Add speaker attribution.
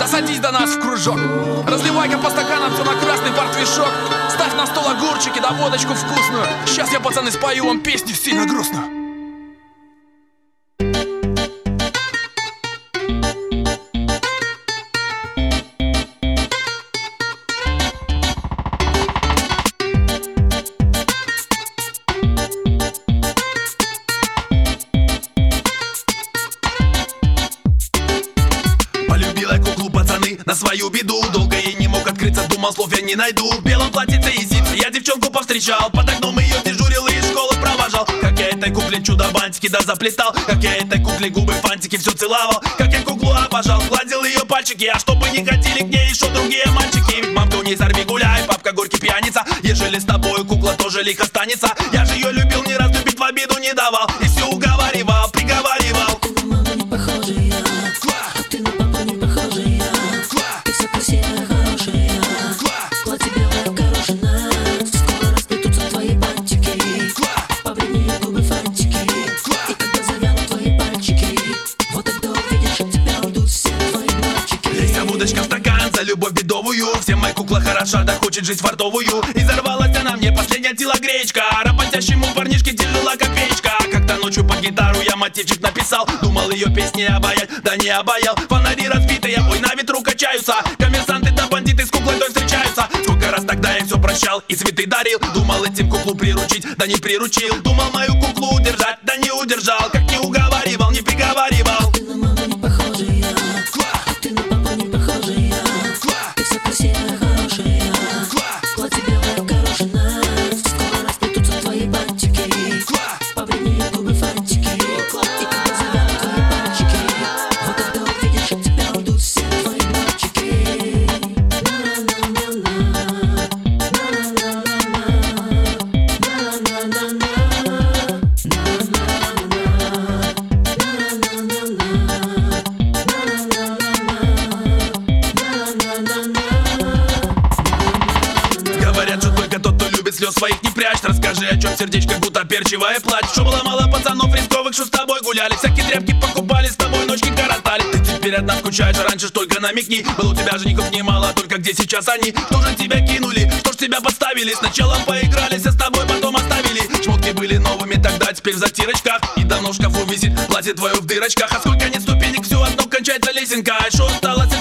Speaker 1: Да садись до нас в кружок. Разливай-ка по стаканам все на красный портвишок. Ставь на стол огурчики да водочку вкусную. Сейчас я, пацаны, спою вам песню сильно грустную.
Speaker 2: На свою беду, долго я не мог открыться, думал, слов я не найду. В белом платьице и зипсе я девчонку повстречал. Под окном ее дежурил и из школы провожал. Как я этой кукле чудо-бантики да заплетал. Как я этой кукле губы фантики все целовал. Как я куклу обожал, гладил ее пальчики. А чтобы не ходили к ней еще другие мальчики. Ведь мамка у ней сорви гуляй, папка горький пьяница. Ежели с тобой кукла тоже лихо останется. Я же ее любил, ни раз любить в обиду не давал. И все уговаривал, приговаривал.
Speaker 3: Ты на маму не похожая, а ты на папу не похожая. Ты вся красивая, хорошая, платье белое, горошина. Скоро расплетутся твои бантики, побледнее губы фантики. И когда завянут твои пальчики, вот тогда увидишь, от тебя уйдут все твои мальчики.
Speaker 2: Лейся удочка в стакан за любовь бедовую. Всем моя кукла хороша, да хочет жить фартовую. И взорвалась она мне, последняя телогречка. Работящему парнишке тяжела копеечка. Как-то ночью под гитару я мотивчик написал. Думал ее песни обаять, да не обаял. Фонари разбитые, ой, на ветру качаются. Коммерсанты да бандиты с куклой той встречаются. Сколько раз тогда я все прощал и цветы дарил. Думал этим куклу приручить, да не приручил. Думал мою куклу удержать, да не удержал. Как не уговаривал, не приговаривал.
Speaker 3: Ты на маму не похожая, а ты на папу не похожая. Ты вся красивая, хорошая, платье белое, горошина. Скоро расплетутся твои бантики, побледнее губы фантики. И когда завянут твои пальчики, вот тогда увидишь, от тебя уйдут все твои мальчики.
Speaker 2: Говорят, что только тот, кто любит, слез своих не прячь. Расскажи, о чем сердечко будто перчивая плачь. Что было мало пацанов рисковых, что с тобой гуляли. Всякие тряпки покупали, с тобой ночки коротали. Ты теперь одна скучаешь, а раньше ж только намекни. Было у тебя женихов немало, только где сейчас они? Что же тебя кинули, что ж тебя подставили? Сначала поигрались, а с тобой потом оставили. Шмотки были новыми тогда, теперь в затирочках. И давно в шкафу висит платье твое в дырочках. А сколько нет ступенек, все одно кончается лесенка. А что осталось